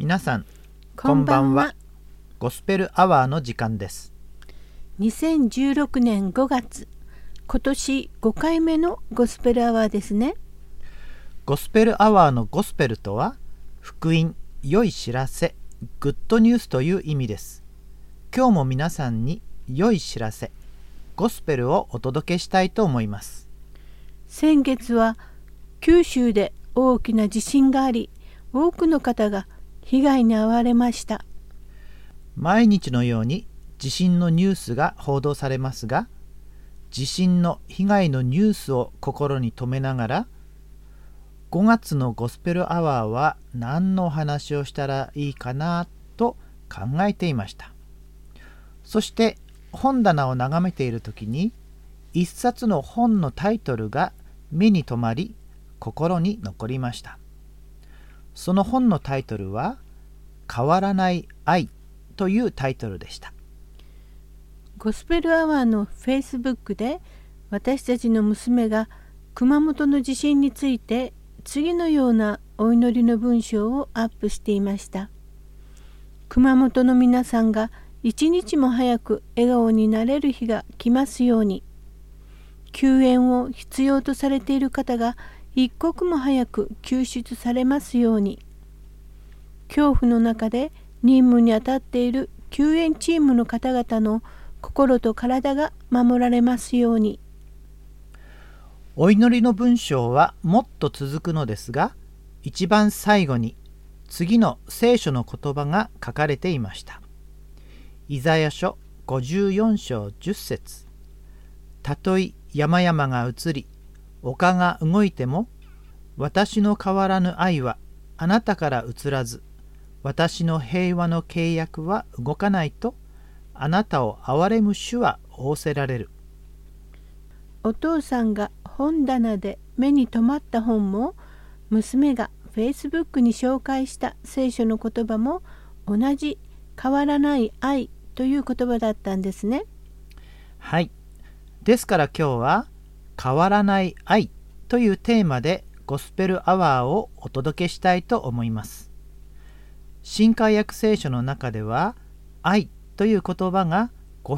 皆さんこんばんは。ゴスペルアワーの時間です。 2016年5月、今年5回目のゴスペルアワーですね。 ゴスペルアワーのゴスペルとは福音、良い知らせ、グッドニュースという意味です。今日も皆さんに良い知らせ、ゴスペルをお届けしたいと思います。 先月は九州で大きな地震があり、多くの方が被害に遭われました。 毎日のように地震のニュースが報道されますが、地震の被害のニュースを心に留めながら、5月のゴスペルアワーは何のお話をしたらいいかなと考えていました。そして本棚を眺めているときに、一冊の本のタイトルが目に留まり、心に残りました。その本のタイトルは変わらない愛というタイトルでした。 ゴスペルアワーのフェイスブックで私たちの娘が熊本の地震について次のようなお祈りの文章をアップしていました。熊本の皆さんが一日も早く笑顔になれる日が来ますように。救援を必要とされている方が一刻も早く救出されますように。恐怖の中で任務に当たっている救援チームの方々の心と体が守られますように。 お祈りの文章はもっと続くのですが、一番最後に次の聖書の言葉が書かれていました。イザヤ書54章10節。たとえ山々が移り、丘が動いても、私の変わらぬ愛はあなたから移らず、私の平和の契約は動かないと、あなたを憐れむ主は仰せられる。 お父さんが本棚で目に留まった本も、娘がフェイスブックに紹介した聖書の言葉も同じ変わらない愛という言葉だったんですね。 はい。ですから今日は変わらない愛というテーマでゴスペルアワーをお届けしたいと思います。新海訳聖書の中では愛という言葉が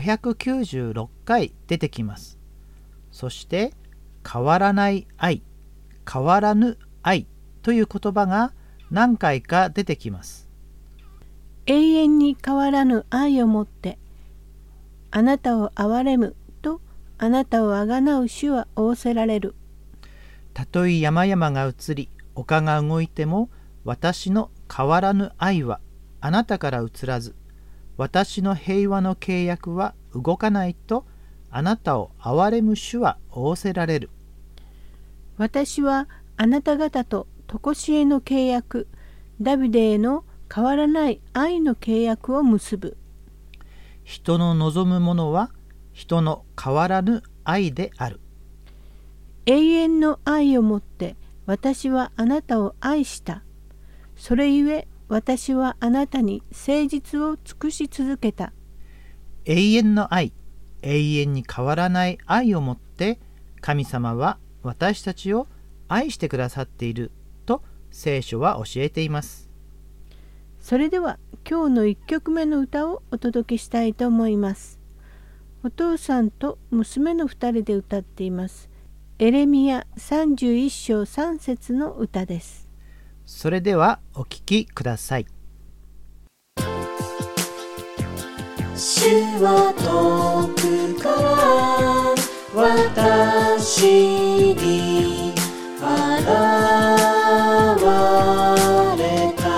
596回出てきます。そして変わらない愛、変わらぬ愛という言葉が何回か出てきます。 永遠に変わらぬ愛をもってあなたを憐れむと、あなたをあがなう主は仰せられる。 たとえ山々が移り、丘が動いても、私の変わらぬ愛はあなたから移らず、私の平和の契約は動かないと、あなたを憐れむ主は仰せられる。 私はあなた方と常しえの契約、ダビデへの変わらない愛の契約を結ぶ。 人の望むものは人の変わらぬ愛である。 永遠の愛をもって私はあなたを愛した。それゆえ私はあなたに誠実を尽くし続けた。 永遠の愛、永遠に変わらない愛をもって神様は私たちを愛してくださっていると聖書は教えています。 それでは今日の1曲目の歌をお届けしたいと思います。お父さんと娘の2人で歌っています。エレミヤ31章3節の歌です。 それではお聴きください。 主は遠くから私に現れた。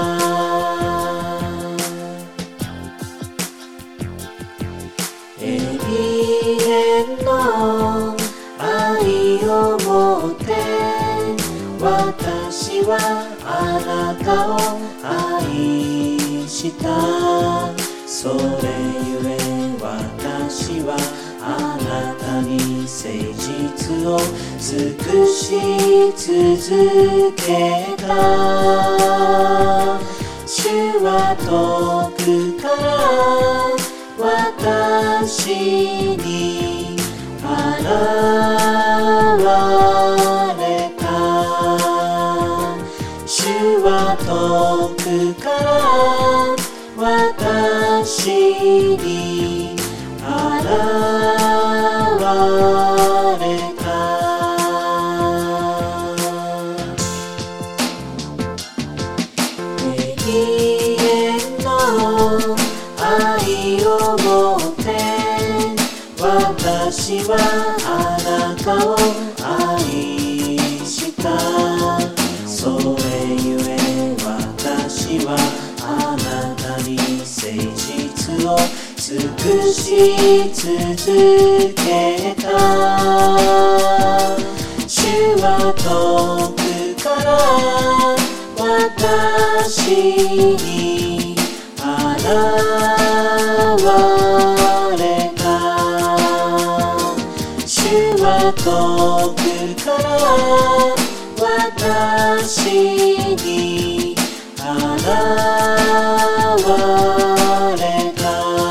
永遠の愛をもって私はあなたを愛した。それゆえ私はあなたに誠実を尽くし続けた。主は遠くから私に現れた。主は遠くから私に現れた。永遠の愛を持って私はあなたを愛した。それゆえ私はあなたに誠実を尽くし続けた。主は遠くから私に現れた。主は遠くから私に現れた。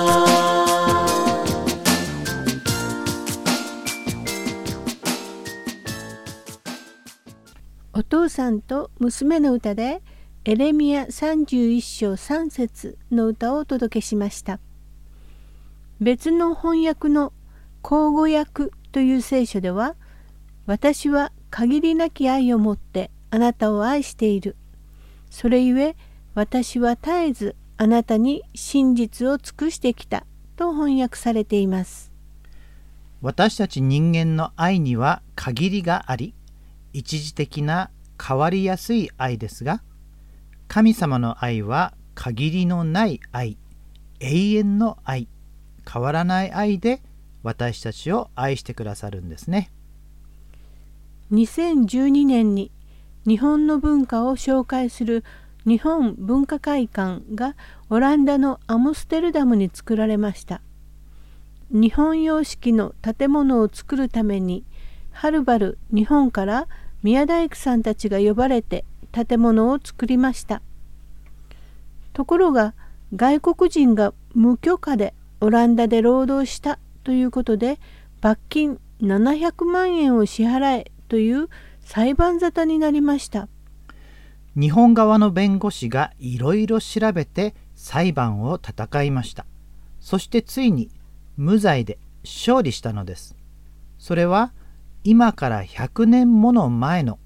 お父さんと娘の歌でエレミヤ31章3節の歌をお届けしました。別の翻訳の口語訳という聖書では、私は限りなき愛を持ってあなたを愛している。それゆえ私は絶えずあなたに真実を尽くしてきたと翻訳されています。 私たち人間の愛には限りがあり、一時的な変わりやすい愛ですが、神様の愛は限りのない愛、永遠の愛、変わらない愛で私たちを愛してくださるんですね。 2012年に日本の文化を紹介する日本文化会館がオランダのアムステルダムに作られました。日本様式の建物を作るためにはるばる日本から宮大工さんたちが呼ばれて建物を作りました。ところが外国人が無許可でオランダで労働したということで罰金700万円を支払えという裁判沙汰になりました。 日本側の弁護士がいろいろ調べて裁判を戦いました。そしてついに無罪で勝利したのです。それは今から100年もの前の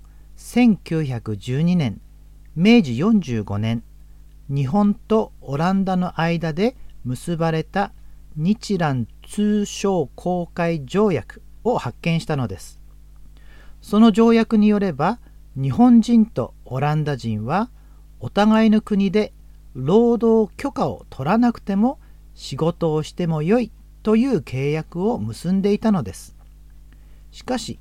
1912年、明治45年、日本とオランダの間で結ばれた日蘭通商公開条約を発見したのです。その条約によれば、日本人とオランダ人はお互いの国で労働許可を取らなくても仕事をしてもよいという契約を結んでいたのです。しかし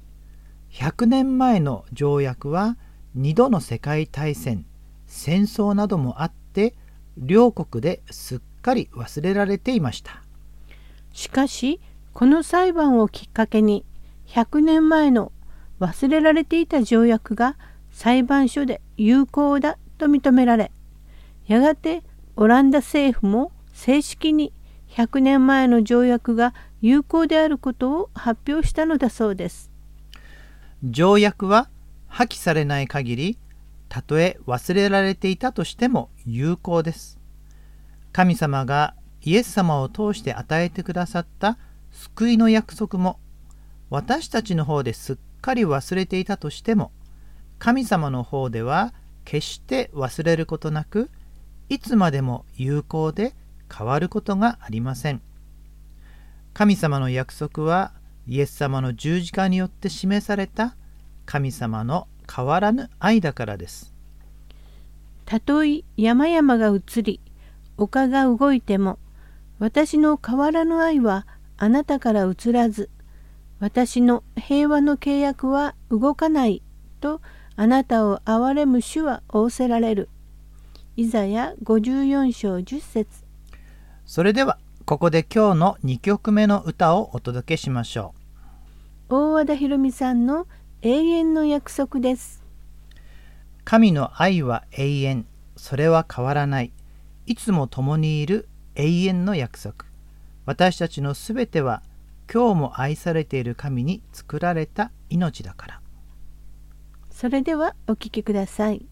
100年前の条約は2度の世界大戦、戦争などもあって両国ですっかり忘れられていました。 しかしこの裁判をきっかけに100年前の忘れられていた条約が裁判所で有効だと認められ、やがてオランダ政府も正式に100年前の条約が有効であることを発表したのだそうです。 条約は破棄されない限り、たとえ忘れられていたとしても有効です。神様がイエス様を通して与えてくださった救いの約束も、私たちの方ですっかり忘れていたとしても、神様の方では決して忘れることなく、いつまでも有効で変わることがありません。神様の約束はイエス様の十字架によって示された神様の変わらぬ愛だからです。 たとえ山々が移り、丘が動いても、私の変わらぬ愛はあなたから移らず、私の平和の契約は動かないとあなたを憐れむ主は仰せられる。イザヤ54章10節。 それではここで今日の2曲目の歌をお届けしましょう。大和田博美さんの永遠の約束です。 神の愛は永遠、それは変わらない。いつも共にいる永遠の約束。私たちのすべては今日も愛されている神に作られた命だから。 それではお聞きください。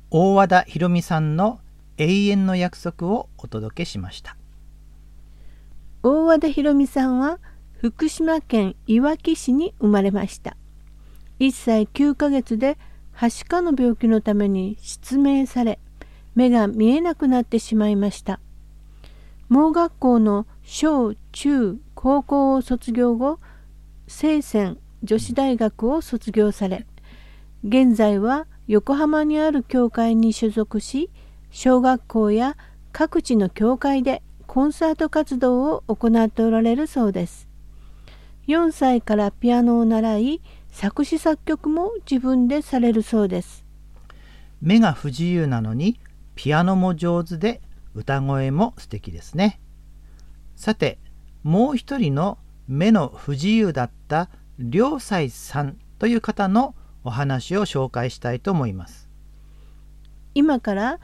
大和田博美さんの永遠の約束をお届けしました。 大和田博美さんは福島県いわき市に生まれました。1歳9ヶ月ではしかの病気のために失明され、目が見えなくなってしまいました。盲学校の小中高校を卒業後、清泉女子大学を卒業され、現在は横浜にある教会に所属し、小学校や各地の教会でコンサート活動を行っておられるそうです。4歳からピアノを習い、作詞作曲も自分でされるそうです。 目が不自由なのにピアノも上手で歌声も素敵ですね。さて、もう一人の目の不自由だった良斎さんという方のお話を紹介したいと思います。 今から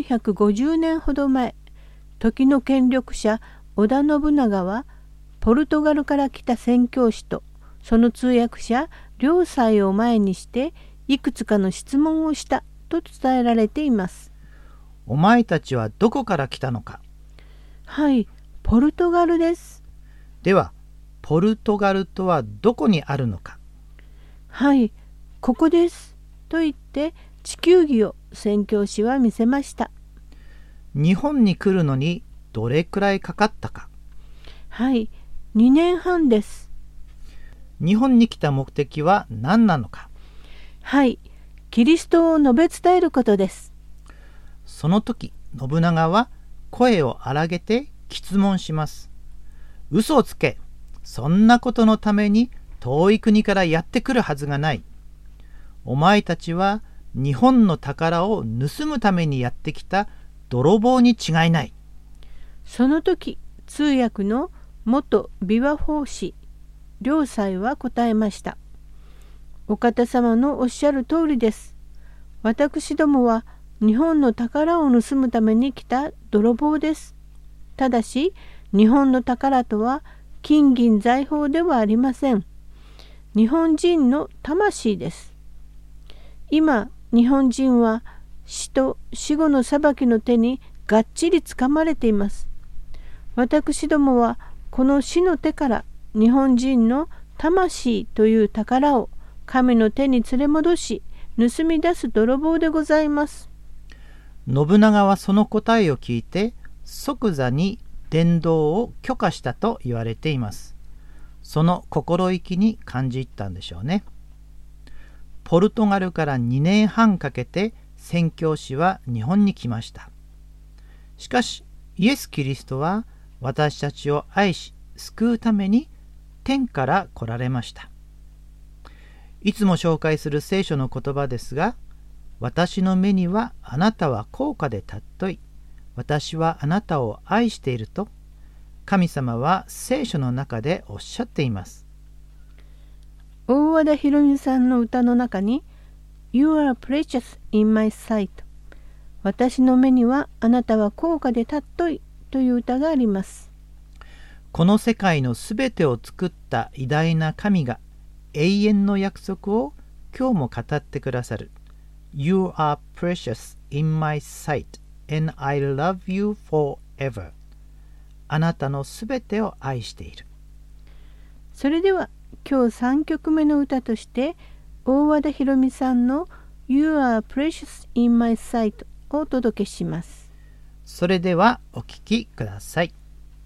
450年ほど前、時の権力者織田信長はポルトガルから来た宣教師とその通訳者良斎を前にしていくつかの質問をしたと伝えられています。 お前たちはどこから来たのか。 はい、ポルトガルです。 では、ポルトガルとはどこにあるのか。 はい、ここです。と言って地球儀を宣教師は見せました。 日本に来るのにどれくらいかかったか。 はい、2年半です。 日本に来た目的は何なのか。 はい、キリストを述べ伝えることです。 その時、信長は声を荒げて詰問します。嘘をつけ。そんなことのために遠い国からやってくるはずがない。お前たちは日本の宝を盗むためにやってきた泥棒に違いない。 その時、通訳の元琵琶法師良斎は答えました。お方様のおっしゃる通りです。私どもは日本の宝を盗むために来た泥棒です。ただし、日本の宝とは金銀財宝ではありません。日本人の魂です。今、日本人は死と死後の裁きの手にがっちりつかまれています。私どもはこの死の手から日本人の魂という宝を神の手に連れ戻し、盗み出す泥棒でございます。 信長はその答えを聞いて即座に伝道を許可したと言われています。その心意気に感じ入ったんでしょうね。ポルトガルから2年半かけて宣教師は日本に来ました。しかしイエス・キリストは私たちを愛し救うために天から来られました。いつも紹介する聖書の言葉ですが、私の目にはあなたは高価で尊い、私はあなたを愛していると神様は聖書の中でおっしゃっています。 大和田博美さんの歌の中に You are precious in my sight、 私の目にはあなたは高価で尊いという歌があります。 この世界のすべてを作った偉大な神が永遠の約束を今日も語ってくださる。 You are precious in my sight and I love you forever。 あなたのすべてを愛している。 それでは今日3曲目の歌として大和田博美さんの You are precious in my sight をお届けします。 それではお聴きください。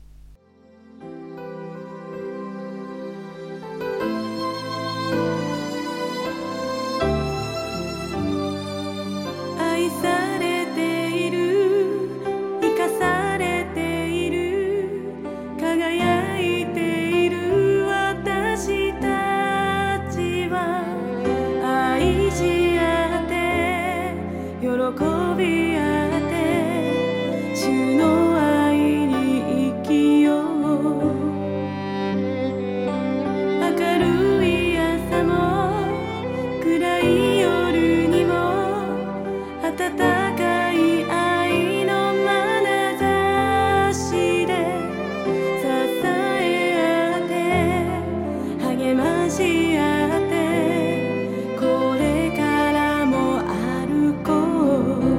愛されている、生かされている、輝いている私たちは愛し合って喜び合って主の愛に生きよう。明るい朝も暗い夜にも温かい愛の眼差しで支え合って励まし合ってこれからも歩こう。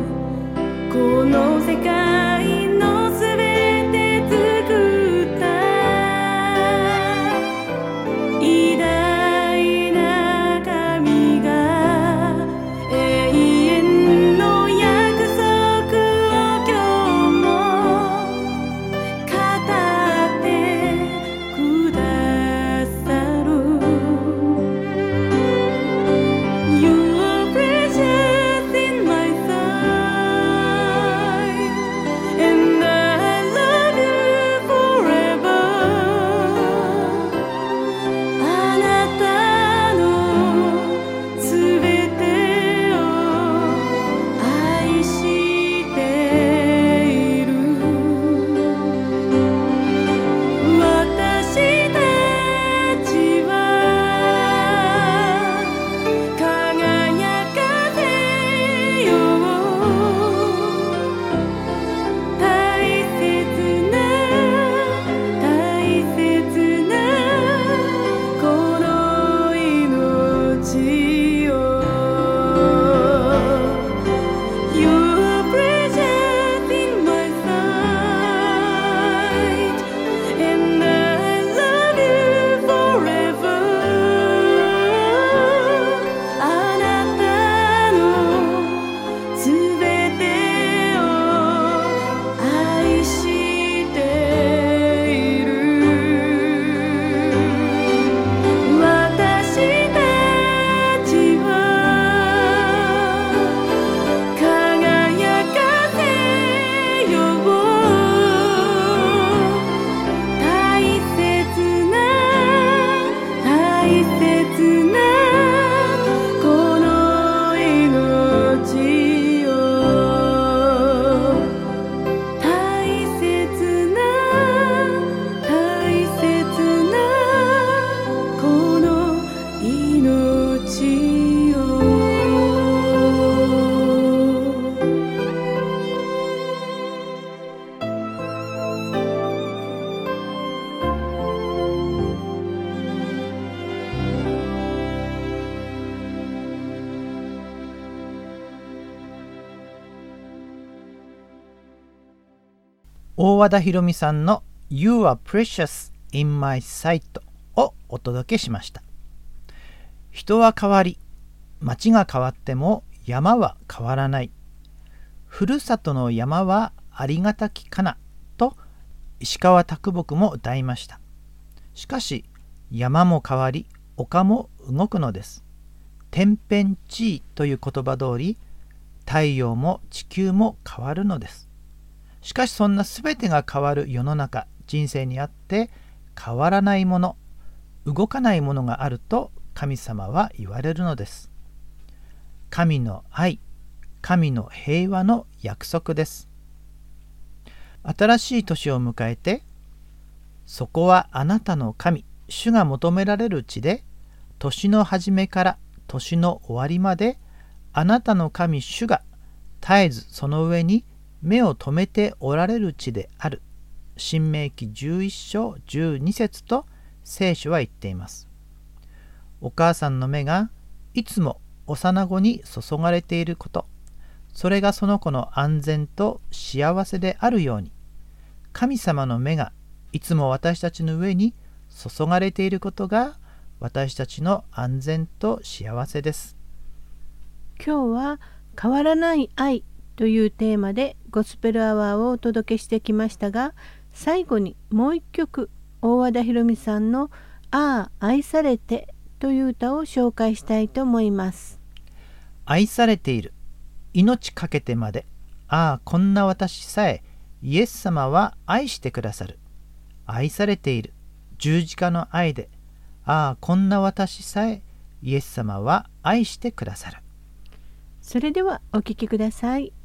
大和田博美さんの You are precious in my sight をお届けしました。人は変わり、町が変わっても山は変わらない。ふるさとの山はありがたきかなと石川啄木も歌いました。しかし山も変わり丘も動くのです。天変地異という言葉通り、太陽も地球も変わるのです。しかしそんなすべてが変わる世の中、人生にあって変わらないもの、動かないものがあると神様は言われるのです。神の愛、神の平和の約束です。新しい年を迎えて、そこはあなたの神、主が求められる地で、年の初めから年の終わりまで、あなたの神主が絶えずその上に目を留めておられる地である。申命記11章12節と聖書は言っています。お母さんの目がいつも幼子に注がれていること、それがその子の安全と幸せであるように、神様の目がいつも私たちの上に注がれていることが私たちの安全と幸せです。 今日は変わらない愛というテーマでゴスペルアワーをお届けしてきましたが、最後にもう一曲、大和田博美さんのああ愛されてという歌を紹介したいと思います。 愛されている、命かけてまで、ああこんな私さえイエス様は愛してくださる。愛されている、十字架の愛で、ああこんな私さえイエス様は愛してくださる。 それではお聴きください。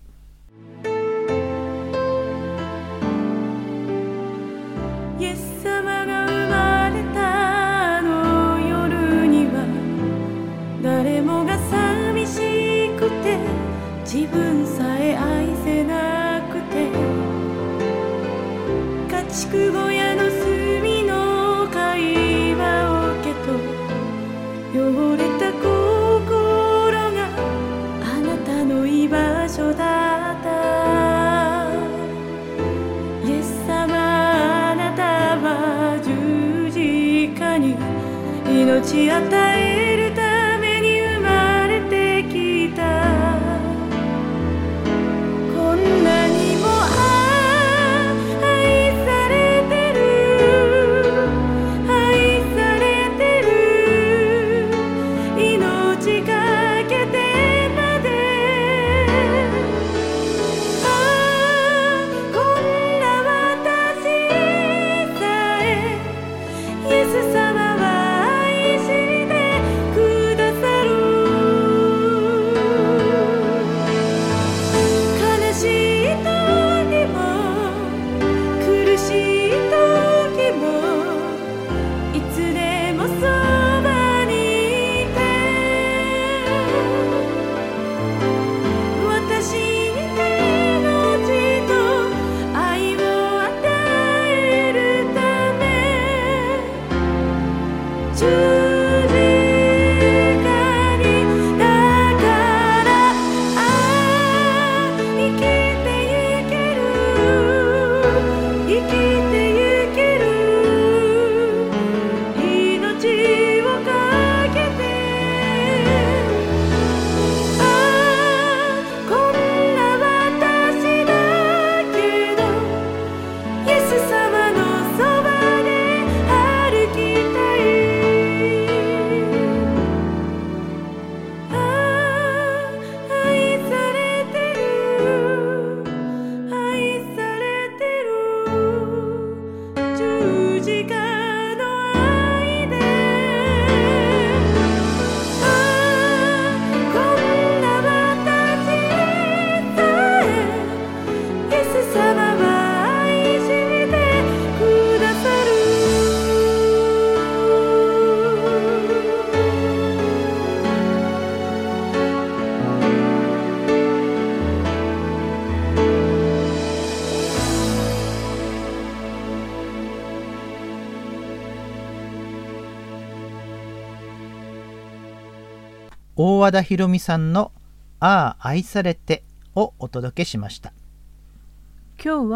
イエス様が生まれたあの夜には、誰もが寂しくて自分さえ愛せなくて、家畜小屋の隅の会話桶と汚れた心があなたの居場所だった。イエス様、あなたは十字架に命与えるために生まれてきた。こんなにも愛されてる、愛されてる、命かけてまで、こんな私さえイエス様は愛してくださる。悲しい時も苦しい時もいつでもそばにいて、私に命と愛を与えるため、十字架にだから生きてゆける、生きてゆける、命をかけて、こんな私だけどイエス様のそばで歩きたい。愛されてる、愛されてる、十字架の愛で、こんな私さえイエス様は愛してくださる。 大和田博美さんのああ愛されてをお届けしました。 今日は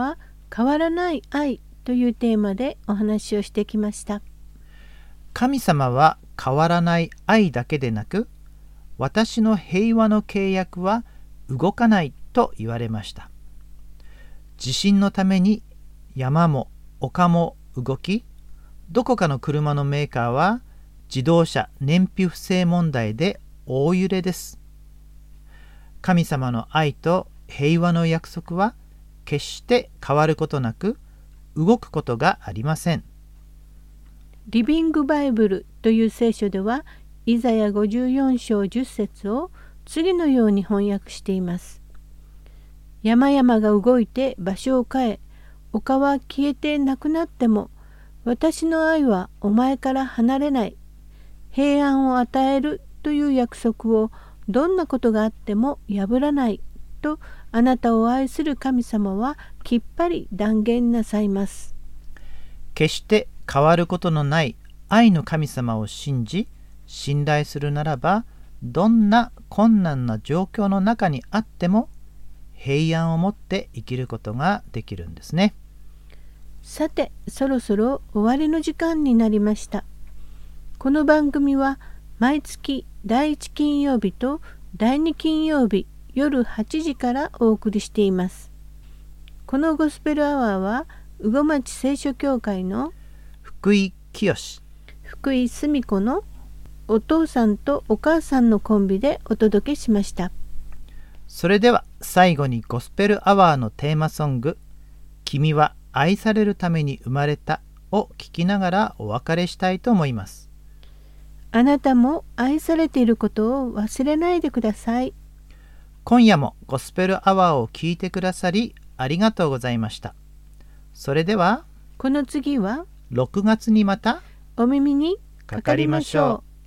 変わらない愛というテーマでお話をしてきました。 神様は変わらない愛だけでなく、私の平和の契約は動かないと言われました。地震のために山も丘も動き、どこかの車のメーカーは自動車燃費不正問題で大揺れです。神様の愛と平和の約束は決して変わることなく動くことがありません。 リビングバイブルという聖書ではイザヤ54章10節を次のように翻訳しています。山々が動いて場所を変え、丘は消えてなくなっても、私の愛はお前から離れない。平安を与えるという約束をどんなことがあっても破らないと、あなたを愛する神様はきっぱり断言なさいます。 決して変わることのない愛の神様を信じ、信頼するならば、どんな困難な状況の中にあっても平安を持って生きることができるんですね。 さて、そろそろ終わりの時間になりました。この番組は毎月第1金曜日と第2金曜日夜8時からお送りしています。このゴスペルアワーは羽後町聖書協会の福井清、 福井澄子のお父さんとお母さんのコンビでお届けしました。 それでは最後にゴスペルアワーのテーマソング、君は愛されるために生まれたを聴きながらお別れしたいと思います。 あなたも愛されていることを忘れないでください。 今夜もゴスペルアワーを聴いてくださりありがとうございました。それではこの次は 6月にまたお耳にかかりましょう。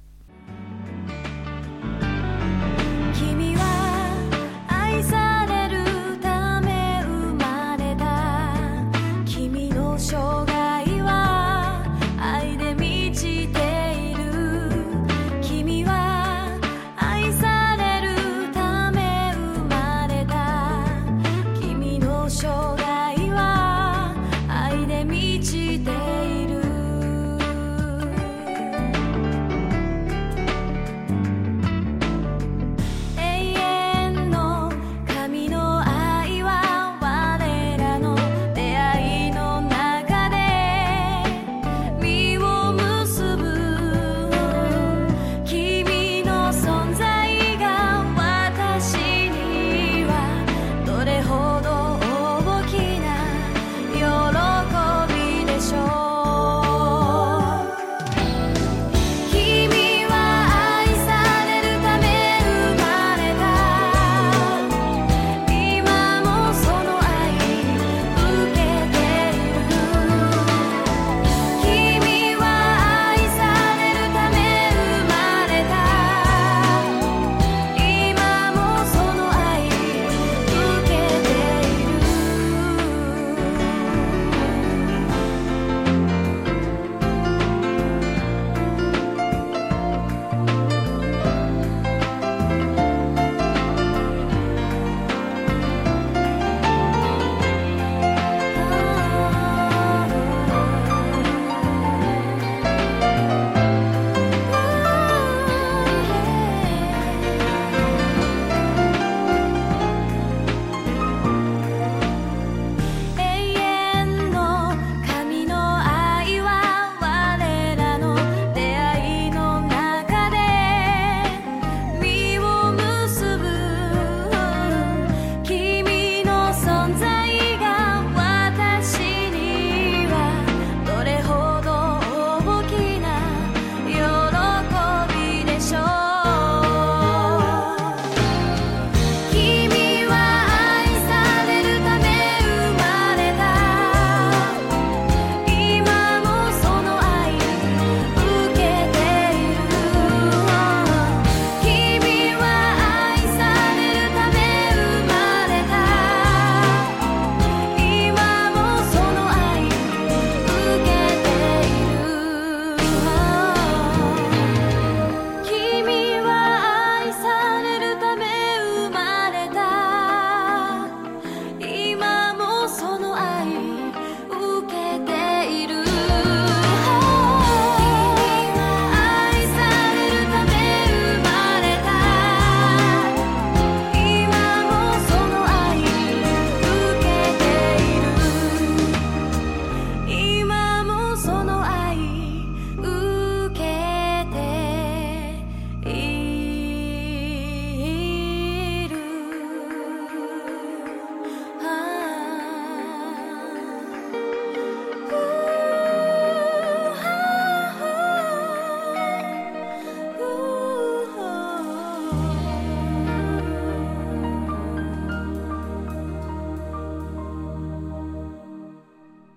う